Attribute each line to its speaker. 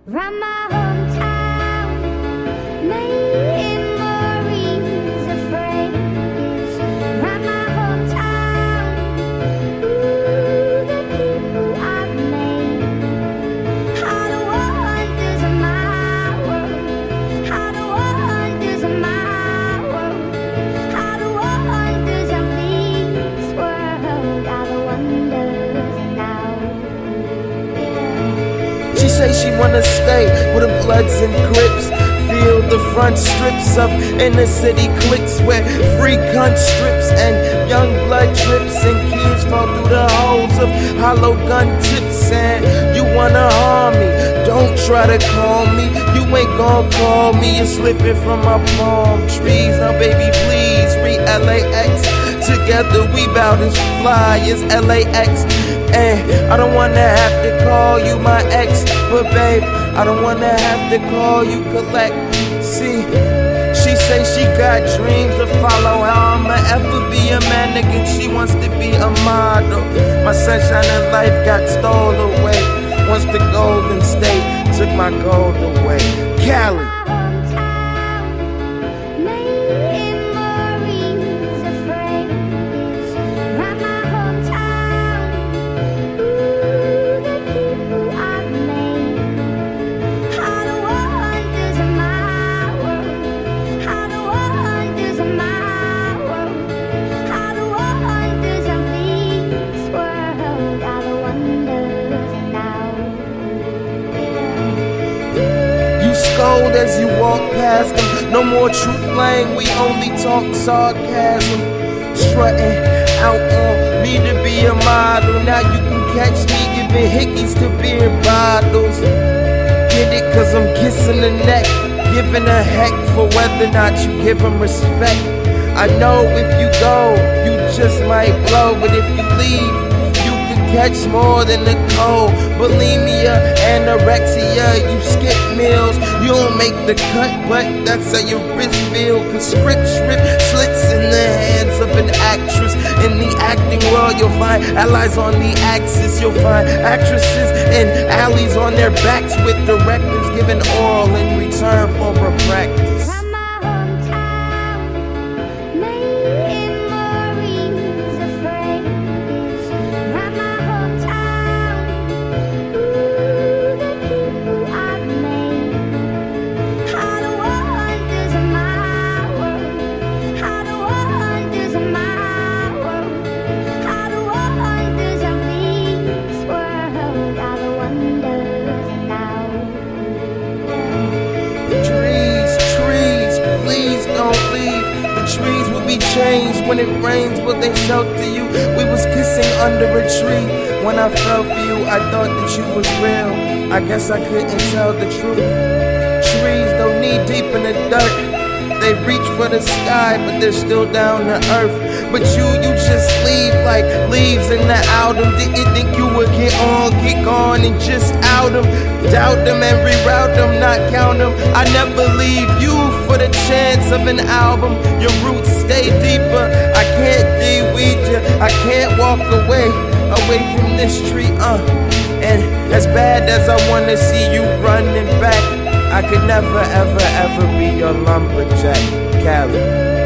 Speaker 1: Round my hometown, memories of phrase. Round my hometown, ooh, the people I've made. How the wonders of my world, how the wonders of my world, how the wonders of this world, how the wonders now.
Speaker 2: She say she wanna stay with the Bloods and Crips. Feel the front strips of inner city cliques where free gun strips and young blood drips and kids fall through the holes of hollow gun tips. And you wanna harm me, don't try to call me. You ain't gon' call me, you're slipping from my palm trees. Now baby please, read LAX. Together we bout as fly as LAX. And I don't wanna have to call you my ex, but babe, I don't wanna have to call you collect. See, she say she got dreams to follow. How I'ma ever be a man again? She wants to be a model. My sunshine and life got stolen away. Once the Golden State took my gold away. Cali. Scold as you walk past them. No more truth playing, we only talk sarcasm. Strutting out on me to be a model. Now you can catch me giving hickeys to beer bottles. Get it cause I'm kissing the neck, giving a heck for whether or not you give them respect. I know if you go, you just might blow, but if you leave, catch more than the cold. Bulimia, anorexia, you skip meals. You don't make the cut, but that's how your wrist feel. Cause scripts rip slits in the hands of an actress. In the acting world, you'll find allies on the axis. You'll find actresses in alleys on their backs with directors giving oral in return for a practice. Trees will be changed when it rains. Will they shelter you? We was kissing under a tree. When I fell for you, I thought that you was real. I guess I couldn't tell the truth. Trees don't knee deep in the dirt. They reach for the sky, but they're still down to earth. But you just leave like leaves in the autumn. Didn't think you would get on, get gone, and just out them. Doubt them and reroute them, not count them. I never leave you for the chance of an album. Your roots stay deeper. I can't de-weed you. I can't walk away from this tree. And as bad as I wanna see you running back, I could never, ever, ever be your lumberjack, Cali.